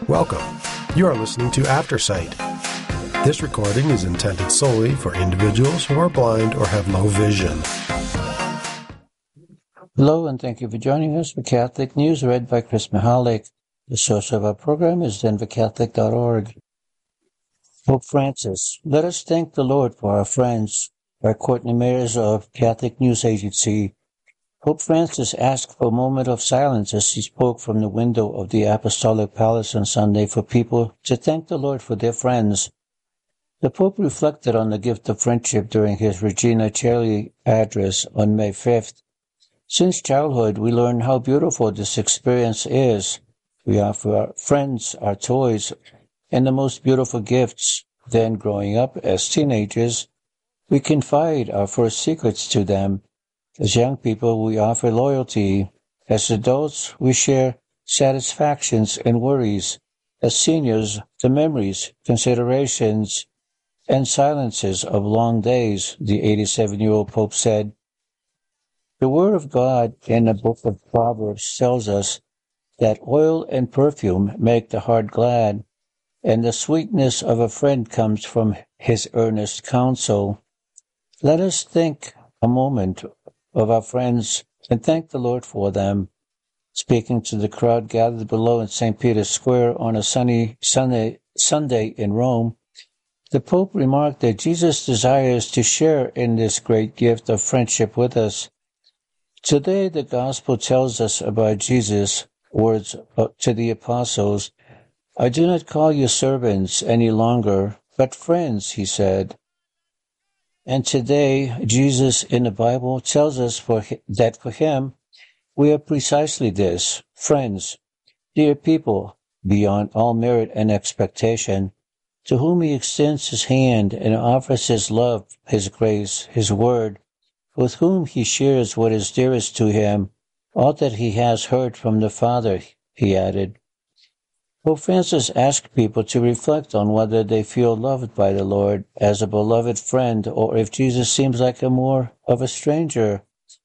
Welcome. You are listening to Aftersight. This recording is intended solely for individuals who are blind or have low vision. Hello, and thank you for joining us for Catholic News, read by Chris Mahalik. The source of our program is denvercatholic.org. Pope Francis. Let us thank the Lord for our friends. By Courtney Mayers of Catholic News Agency. Pope Francis asked for a moment of silence as he spoke from the window of the Apostolic Palace on Sunday for people to thank the Lord for their friends. The Pope reflected on the gift of friendship during his Regina Coeli address on May 5th. Since childhood, we learn how beautiful this experience is. We offer our friends our toys and the most beautiful gifts. Then, growing up as teenagers, we confide our first secrets to them. As young people, we offer loyalty. As adults, we share satisfactions and worries. As seniors, the memories, considerations, and silences of long days, the 87-year-old Pope said. The Word of God in the book of Proverbs tells us that oil and perfume make the heart glad, and the sweetness of a friend comes from his earnest counsel. Let us think a moment of our friends and thank the Lord for them. Speaking to the crowd gathered below in St. Peter's Square on a sunny Sunday in Rome, the Pope remarked that Jesus desires to share in this great gift of friendship with us. Today, the Gospel tells us about Jesus' words to the apostles. I do not call you servants any longer, but friends, he said. And today, Jesus in the Bible tells us that for him, we are precisely this, friends, dear people, beyond all merit and expectation, to whom he extends his hand and offers his love, his grace, his word, with whom he shares what is dearest to him, all that he has heard from the Father, he added. Pope Francis asked people to reflect on whether they feel loved by the Lord as a beloved friend or if Jesus seems like more of a stranger.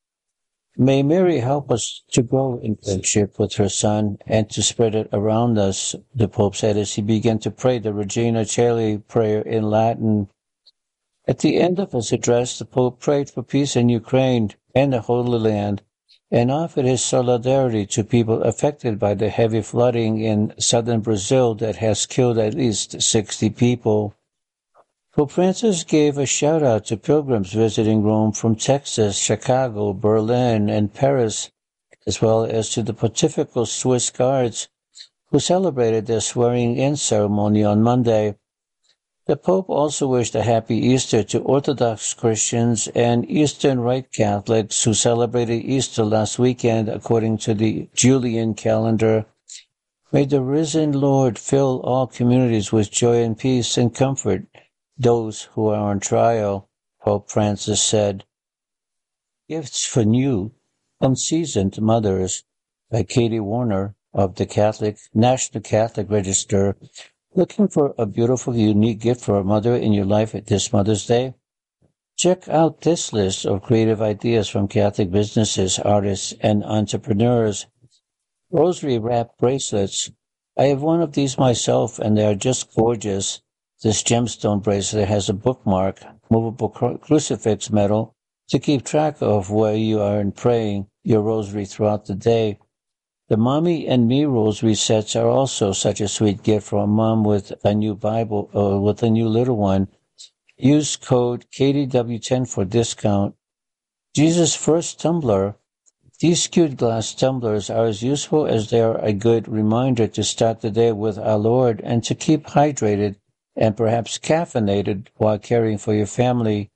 May Mary help us to grow in friendship with her Son and to spread it around us, the Pope said as he began to pray the Regina Coeli prayer in Latin. At the end of his address, the Pope prayed for peace in Ukraine and the Holy Land, and offered his solidarity to people affected by the heavy flooding in southern Brazil that has killed at least 60 people. Pope Francis gave a shout-out to pilgrims visiting Rome from Texas, Chicago, Berlin, and Paris, as well as to the Pontifical Swiss Guards, who celebrated their swearing-in ceremony on Monday. The Pope also wished a happy Easter to Orthodox Christians and Eastern Rite Catholics who celebrated Easter last weekend according to the Julian calendar. May the risen Lord fill all communities with joy and peace and comfort those who are on trial, Pope Francis said. Gifts for New, Unseasoned Mothers by Katie Warner of the National Catholic Register. Looking for a beautiful, unique gift for a mother in your life at this Mother's Day? Check out this list of creative ideas from Catholic businesses, artists, and entrepreneurs. Rosary wrap bracelets. I have one of these myself, and they are just gorgeous. This gemstone bracelet has a bookmark, movable crucifix medal, to keep track of where you are in praying your rosary throughout the day. The Mommy and Me rosary sets are also such a sweet gift for a mom with a new Bible or with a new little one. Use code KDW10 for discount. Jesus' First Tumbler. These cute glass tumblers are as useful as they are a good reminder to start the day with our Lord and to keep hydrated and perhaps caffeinated while caring for your family.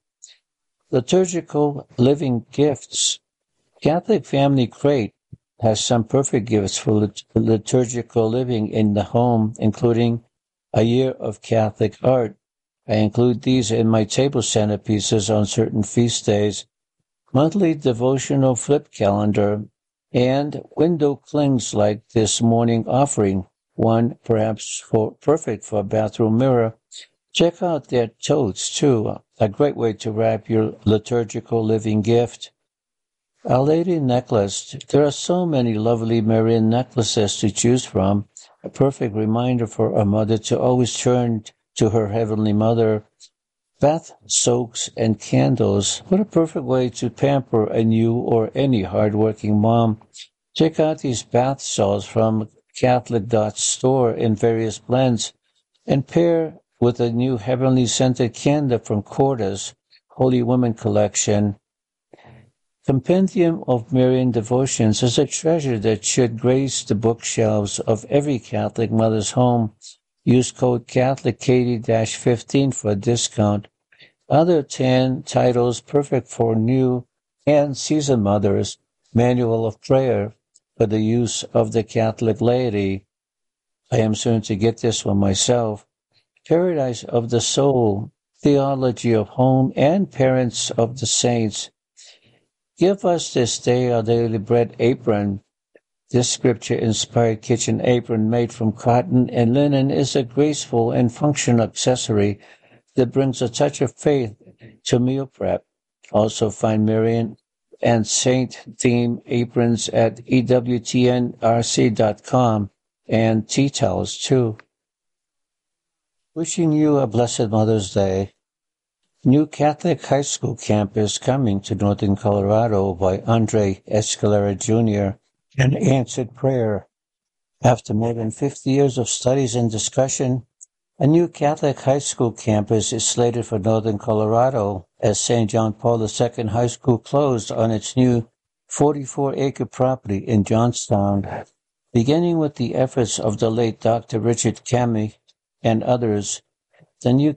Liturgical Living Gifts. Catholic Family Crate has some perfect gifts for liturgical living in the home, including a year of Catholic art. I include these in my table centerpieces on certain feast days, monthly devotional flip calendar, and window clings like this morning offering, one perhaps perfect for a bathroom mirror. Check out their totes, too, a great way to wrap your liturgical living gift. Our Lady necklace. There are so many lovely Marian necklaces to choose from. a perfect reminder for a mother to always turn to her Heavenly Mother. Bath soaks and candles. What a perfect way to pamper a new or any hard-working mom. Check out these bath salts from Catholic store in various blends and pair with a new heavenly scented candle from Corda's Holy Women collection. Compendium of Marian Devotions is a treasure that should grace the bookshelves of every Catholic mother's home. Use code CatholicKatie-15 for a discount. Other 10 titles perfect for new and seasoned mothers. Manual of Prayer for the use of the Catholic laity. I am soon to get this one myself. Paradise of the Soul, Theology of Home, and Parents of the Saints. Give us this day our daily bread apron. This scripture-inspired kitchen apron made from cotton and linen is a graceful and functional accessory that brings a touch of faith to meal prep. Also find Marian and Saint theme aprons at EWTNRC.com and tea towels too. Wishing you a blessed Mother's Day. New Catholic High School campus coming to Northern Colorado by Andre Escalera Jr. An answered prayer. After more than 50 years of studies and discussion, a new Catholic high school campus is slated for Northern Colorado as St. John Paul II High School closed on its new 44-acre property in Johnstown. Beginning with the efforts of the late Dr. Richard Cammey and others, the new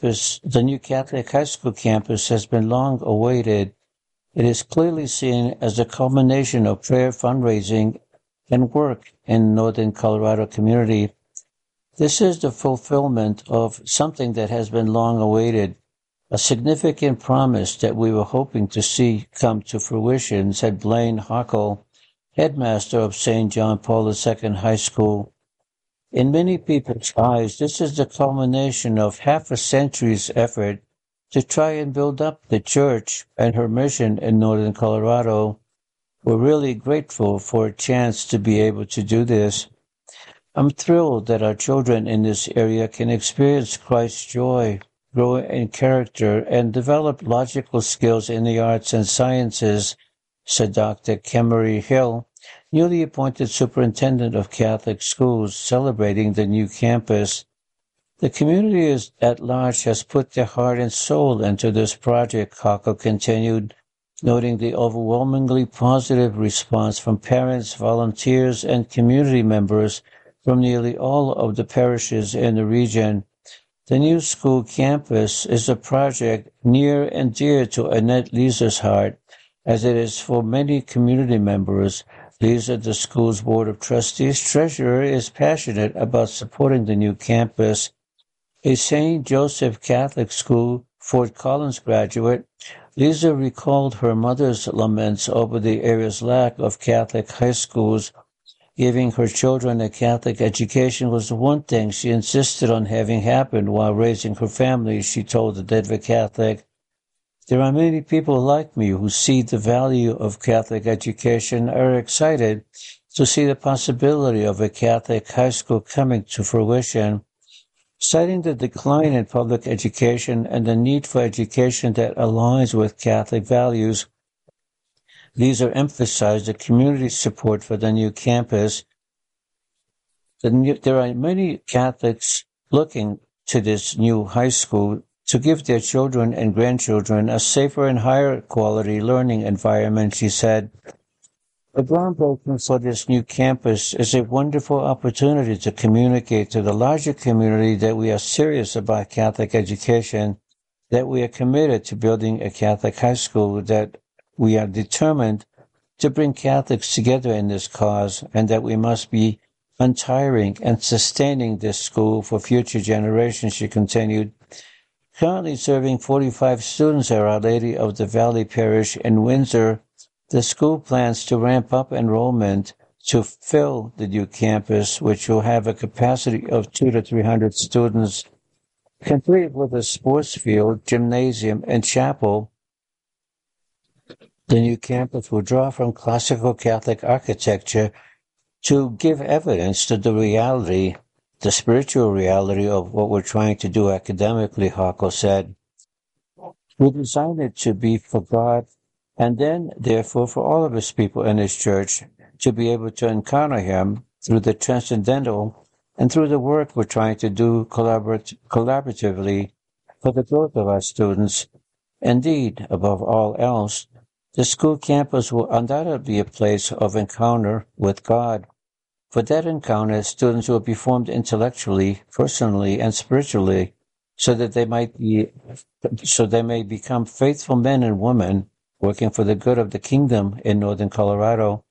Catholic high school campus has been long awaited. It is clearly seen as a culmination of prayer, fundraising, and work in Northern Colorado community. This is the fulfillment of something that has been long awaited, a significant promise that we were hoping to see come to fruition, said Blaine Hockle, headmaster of St. John Paul II High School. In many people's eyes, this is the culmination of half a century's effort to try and build up the church and her mission in Northern Colorado. We're really grateful for a chance to be able to do this. I'm thrilled that our children in this area can experience Christ's joy, grow in character, and develop logical skills in the arts and sciences, said Dr. Kemery Hill, newly appointed superintendent of Catholic schools, celebrating the new campus. The community at large has put their heart and soul into this project, Hockle continued, noting the overwhelmingly positive response from parents, volunteers, and community members from nearly all of the parishes in the region. The new school campus is a project near and dear to Annette Leeser's heart, as it is for many community members. Leeser, the school's Board of Trustees treasurer, is passionate about supporting the new campus. A St. Joseph Catholic School, Fort Collins graduate, Leeser recalled her mother's laments over the area's lack of Catholic high schools. Giving her children a Catholic education was the one thing she insisted on having happen while raising her family, she told the Denver Catholic. There are many people like me who see the value of Catholic education and are excited to see the possibility of a Catholic high school coming to fruition. Citing the decline in public education and the need for education that aligns with Catholic values, Leeser emphasized the community support for the new campus. There are many Catholics looking to this new high school to give their children and grandchildren a safer and higher quality learning environment, she said. The groundbreaking for this new campus is a wonderful opportunity to communicate to the larger community that we are serious about Catholic education, that we are committed to building a Catholic high school, that we are determined to bring Catholics together in this cause, and that we must be untiring and sustaining this school for future generations, she continued. Currently serving 45 students at Our Lady of the Valley Parish in Windsor, the school plans to ramp up enrollment to fill the new campus, which will have a capacity of 200 to 300 students, complete with a sports field, gymnasium, and chapel. The new campus will draw from classical Catholic architecture to give evidence to the reality, the spiritual reality of what we're trying to do academically, Hako said. We designed it to be for God and then, therefore, for all of his people in his church to be able to encounter him through the transcendental and through the work we're trying to do collaboratively for the growth of our students. Indeed, above all else, the school campus will undoubtedly be a place of encounter with God. For that encounter, students will be formed intellectually, personally, and spiritually, so they may become faithful men and women working for the good of the kingdom in northern Colorado.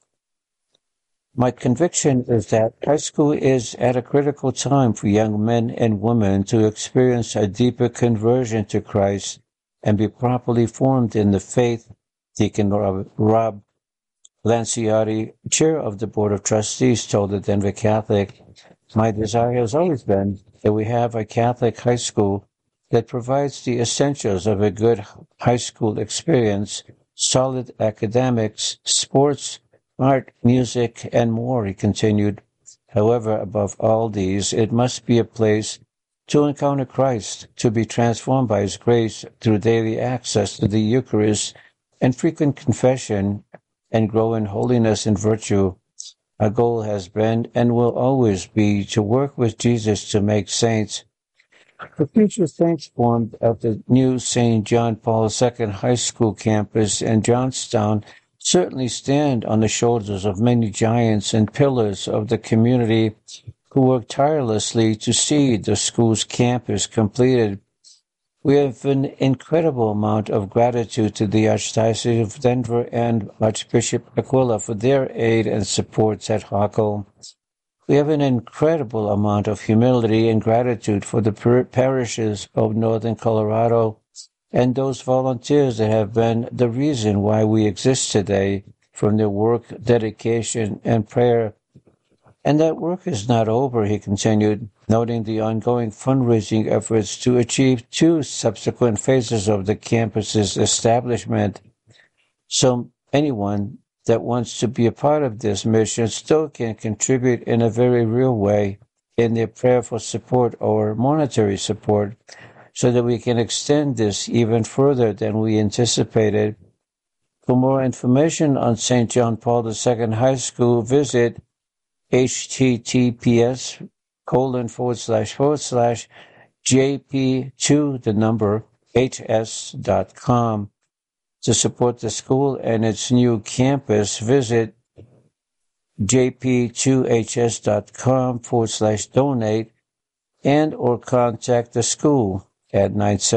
My conviction is that high school is at a critical time for young men and women to experience a deeper conversion to Christ and be properly formed in the faith. Deacon Rob Lanciotti, chair of the Board of Trustees, told the Denver Catholic, "My desire has always been that we have a Catholic high school that provides the essentials of a good high school experience, solid academics, sports, art, music, and more," he continued. "However, above all these, it must be a place to encounter Christ, to be transformed by his grace through daily access to the Eucharist and frequent confession, and grow in holiness and virtue. Our goal has been and will always be to work with Jesus to make saints." The future saints formed at the new St. John Paul II High School campus in Johnstown certainly stand on the shoulders of many giants and pillars of the community who work tirelessly to see the school's campus completed. We have an incredible amount of gratitude to the Archdiocese of Denver and Archbishop Aquila for their aid and support, said Hako. We have an incredible amount of humility and gratitude for the parishes of northern Colorado and those volunteers that have been the reason why we exist today, from their work, dedication, and prayer. And that work is not over, he continued, noting the ongoing fundraising efforts to achieve 2 subsequent phases of the campus's establishment. So anyone that wants to be a part of this mission still can contribute in a very real way in their prayerful support or monetary support, so that we can extend this even further than we anticipated. For more information on St. John Paul II High School, visit https://jp2hs.com. To support the school and its new campus, visit jp2hs.com/donate and or contact the school at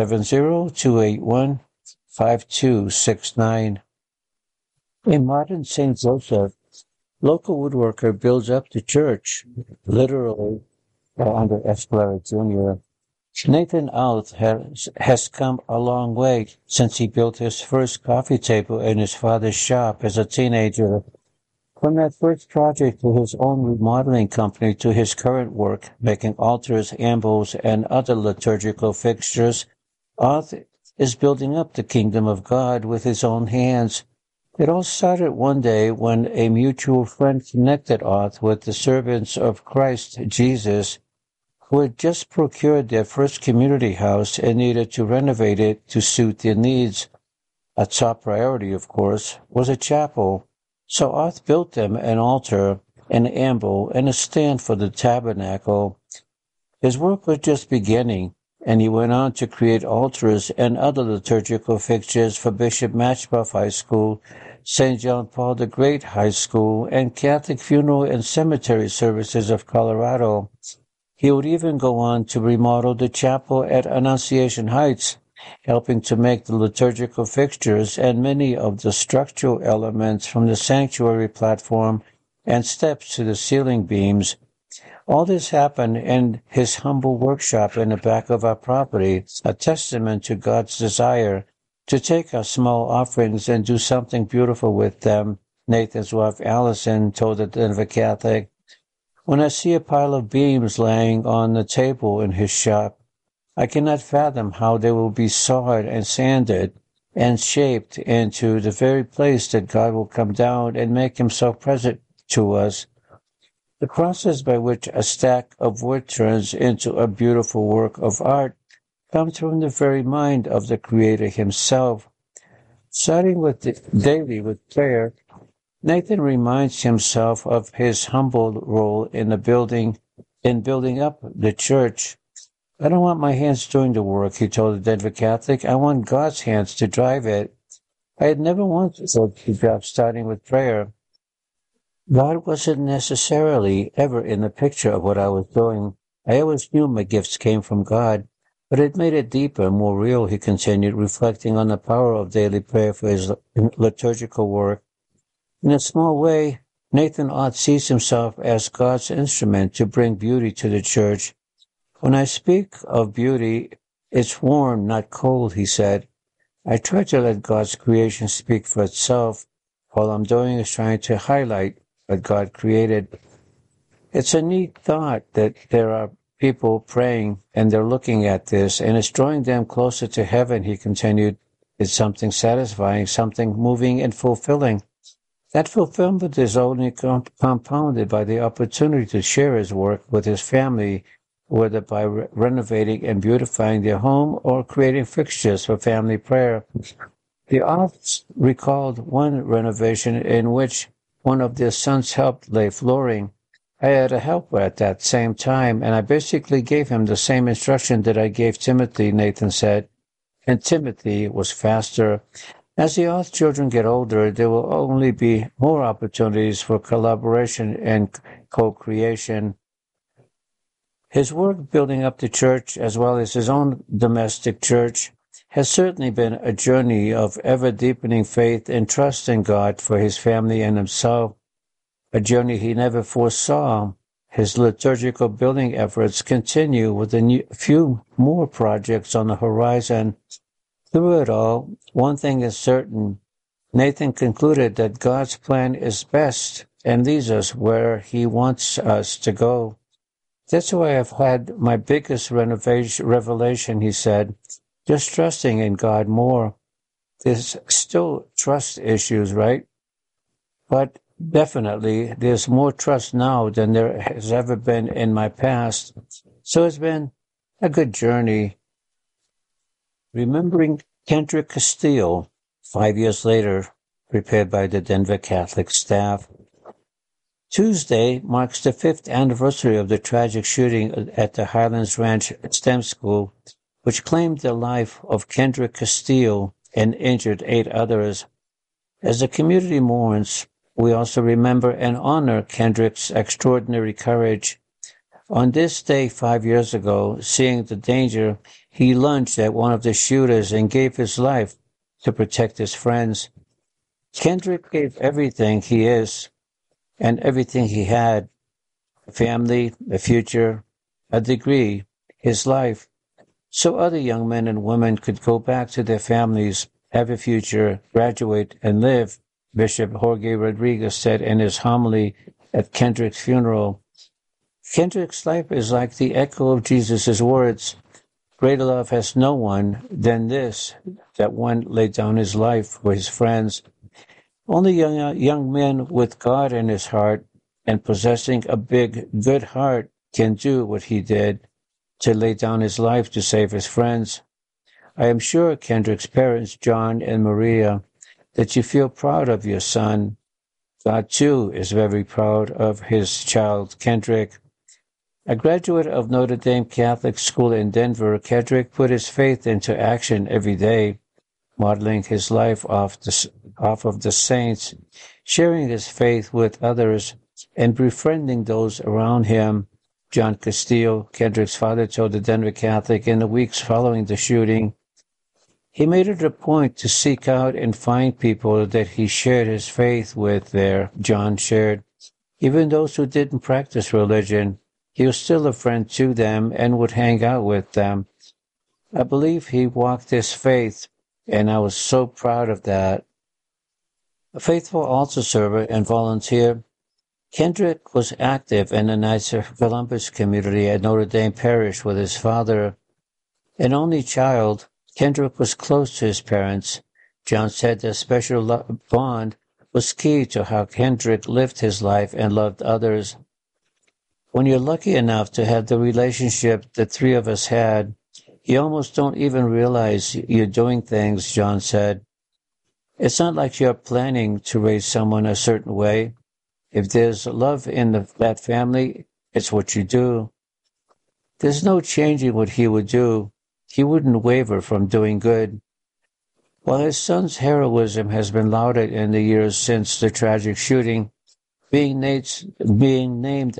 970-281-5269. In modern St. Joseph, local woodworker builds up the church, literally, under Escalera Jr. Nathan Outh has come a long way since he built his first coffee table in his father's shop as a teenager. From that first project to his own remodeling company to his current work, making altars, ambles, and other liturgical fixtures, Outh is building up the kingdom of God with his own hands. It all started one day when a mutual friend connected Outh with the servants of Christ Jesus, who had just procured their first community house and needed to renovate it to suit their needs. A top priority, of course, was a chapel. So Outh built them an altar, an amble, and a stand for the tabernacle. His work was just beginning, and he went on to create altars and other liturgical fixtures for Bishop Matchbuff High School, St. John Paul the Great High School, and Catholic funeral and cemetery services of Colorado. He would even go on to remodel the chapel at Annunciation Heights, helping to make the liturgical fixtures and many of the structural elements from the sanctuary platform and steps to the ceiling beams. All this happened in his humble workshop in the back of our property, a testament to God's desire to take our small offerings and do something beautiful with them, Nathan's wife Allison told the Denver Catholic. When I see a pile of beams laying on the table in his shop, I cannot fathom how they will be sawed and sanded and shaped into the very place that God will come down and make himself present to us. The process by which a stack of wood turns into a beautiful work of art comes from the very mind of the Creator himself. Starting daily with prayer, Nathan reminds himself of his humble role in building up the church. I don't want my hands doing the work, he told the Denver Catholic. I want God's hands to drive it. I had never wanted to job starting with prayer. God wasn't necessarily ever in the picture of what I was doing. I always knew my gifts came from God, but it made it deeper and more real, he continued, reflecting on the power of daily prayer for his liturgical work. In a small way, Nathan Ott sees himself as God's instrument to bring beauty to the church. When I speak of beauty, it's warm, not cold, he said. I try to let God's creation speak for itself. All I'm doing is trying to highlight what God created. It's a neat thought that there are people praying and they're looking at this, and it's drawing them closer to heaven, he continued. It's something satisfying, something moving and fulfilling. That fulfillment is only compounded by the opportunity to share his work with his family, whether by renovating and beautifying their home or creating fixtures for family prayer. The Otts recalled one renovation in which one of their sons helped lay flooring. I had a helper at that same time, and I basically gave him the same instruction that I gave Timothy, Nathan said. And Timothy was faster. As the Oth children get older, there will only be more opportunities for collaboration and co-creation. His work building up the church, as well as his own domestic church, has certainly been a journey of ever-deepening faith and trust in God for his family and himself, a journey he never foresaw. His liturgical building efforts continue with a few more projects on the horizon. Through it all, one thing is certain. Nathan concluded that God's plan is best and leads us where he wants us to go. That's why I've had my biggest revelation, he said, just trusting in God more. There's still trust issues, right? But definitely there's more trust now than there has ever been in my past. So it's been a good journey. Remembering Kendrick Castile, 5 years later, prepared by the Denver Catholic staff. Tuesday marks the 5th anniversary of the tragic shooting at the Highlands Ranch STEM school, which claimed the life of Kendrick Castile and injured 8 others. As the community mourns, we also remember and honor Kendrick's extraordinary courage. On this day 5 years ago, seeing the danger, he lunged at one of the shooters and gave his life to protect his friends. Kendrick gave everything he is and everything he had, a family, a future, a degree, his life, so other young men and women could go back to their families, have a future, graduate, and live, Bishop Jorge Rodriguez said in his homily at Kendrick's funeral. Kendrick's life is like the echo of Jesus' words, "Greater love has no one than this, that one laid down his life for his friends." Only young men with God in his heart and possessing a big, good heart can do what he did, to lay down his life to save his friends. I am sure, Kendrick's parents, John and Maria, that you feel proud of your son. God, too, is very proud of his child, Kendrick. A graduate of Notre Dame Catholic School in Denver, Kendrick put his faith into action every day, modeling his life off of the saints, sharing his faith with others, and befriending those around him. John Castillo, Kendrick's father, told the Denver Catholic in the weeks following the shooting, he made it a point to seek out and find people that he shared his faith with there, John shared. Even those who didn't practice religion, he was still a friend to them and would hang out with them. I believe he walked his faith, and I was so proud of that. A faithful altar server and volunteer, Kendrick was active in the Knights of Columbus community at Notre Dame Parish with his father. An only child, Kendrick was close to his parents. John said their special bond was key to how Kendrick lived his life and loved others. When you're lucky enough to have the relationship the three of us had, you almost don't even realize you're doing things, John said. It's not like you're planning to raise someone a certain way. If there's love in that family, it's what you do. There's no changing what he would do. He wouldn't waver from doing good. While his son's heroism has been lauded in the years since the tragic shooting, being named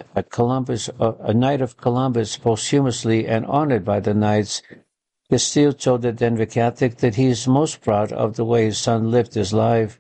a Knight of Columbus posthumously and honored by the Knights, Castile told the Denver Catholic that he is most proud of the way his son lived his life.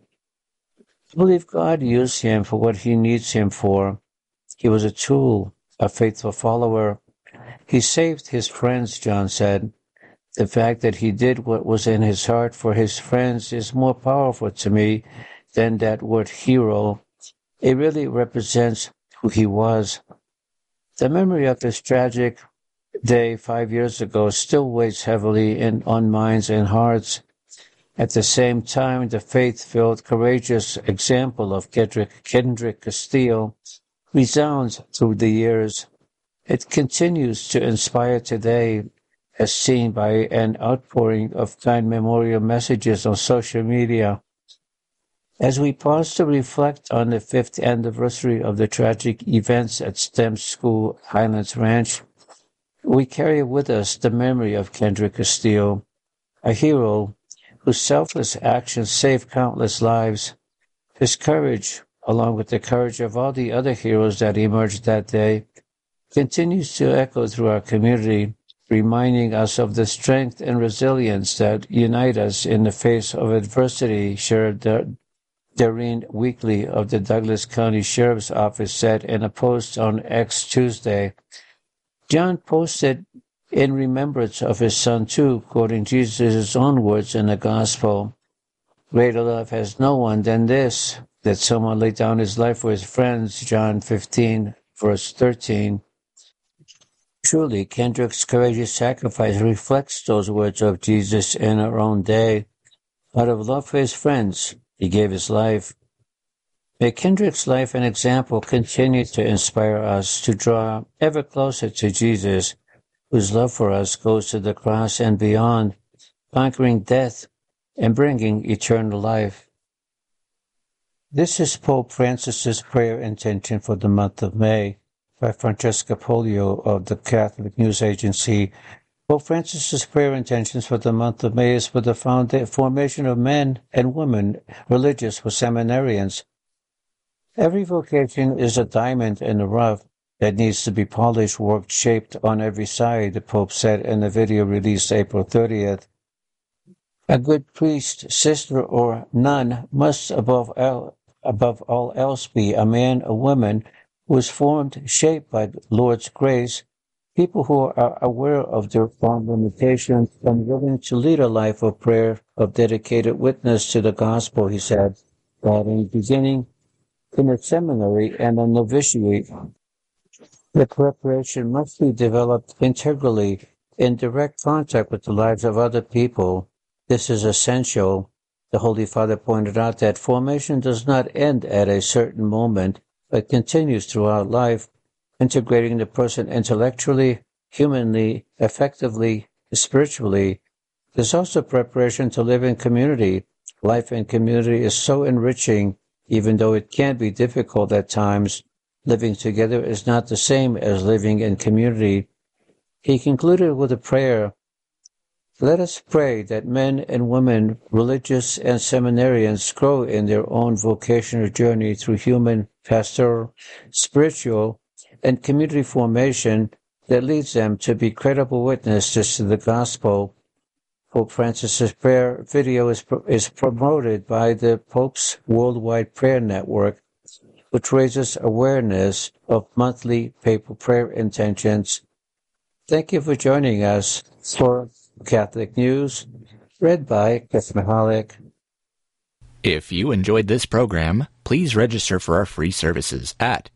I believe God used him for what he needs him for. He was a tool, a faithful follower. He saved his friends, John said. The fact that he did what was in his heart for his friends is more powerful to me than that word hero. It really represents who he was. The memory of this tragic day 5 years ago still weighs heavily on minds and hearts. At the same time, the faith-filled, courageous example of Kendrick Castile resounds through the years. It continues to inspire today, as seen by an outpouring of kind memorial messages on social media. As we pause to reflect on the 5th anniversary of the tragic events at STEM School Highlands Ranch, we carry with us the memory of Kendrick Castile, a hero whose selfless actions saved countless lives. His courage, along with the courage of all the other heroes that emerged that day, continues to echo through our community, reminding us of the strength and resilience that unite us in the face of adversity, shared Doreen Weekly of the Douglas County Sheriff's Office said in a post on X Tuesday. John posted in remembrance of his son too, quoting Jesus' own words in the Gospel. Greater love has no one than this, that someone laid down his life for his friends, John 15, verse 13. Truly, Kendrick's courageous sacrifice reflects those words of Jesus in our own day. Out of love for his friends, he gave his life. May Kendrick's life and example continue to inspire us to draw ever closer to Jesus, whose love for us goes to the cross and beyond, conquering death and bringing eternal life. This is Pope Francis's prayer intention for the month of May by Francesca Polio of the Catholic News Agency. Pope Francis's prayer intentions for the month of May is for the formation of men and women religious for seminarians. Every vocation is a diamond in the rough that needs to be polished, worked, shaped on every side, the Pope said in a video released April 30th. A good priest, sister, or nun must above all else be a man or woman who is formed, shaped by the Lord's grace, people who are aware of their own limitations and willing to lead a life of prayer, of dedicated witness to the gospel, he said, that in the beginning, in a seminary and a novitiate, the preparation must be developed integrally in direct contact with the lives of other people. This is essential. The Holy Father pointed out that formation does not end at a certain moment, but continues throughout life, integrating the person intellectually, humanly, effectively, spiritually. There's also preparation to live in community. Life in community is so enriching, even though it can be difficult at times. Living together is not the same as living in community. He concluded with a prayer. Let us pray that men and women, religious and seminarians, grow in their own vocational journey through human, pastoral, spiritual, and community formation that leads them to be credible witnesses to the gospel. Pope Francis's prayer video is promoted by the Pope's Worldwide Prayer Network, which raises awareness of monthly papal prayer intentions. Thank you for joining us for Catholic News, read by Chris Mahalik. If you enjoyed this program, please register for our free services at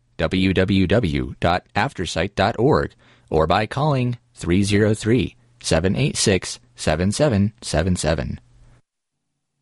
www.aftersight.org or by calling 303-786-7777.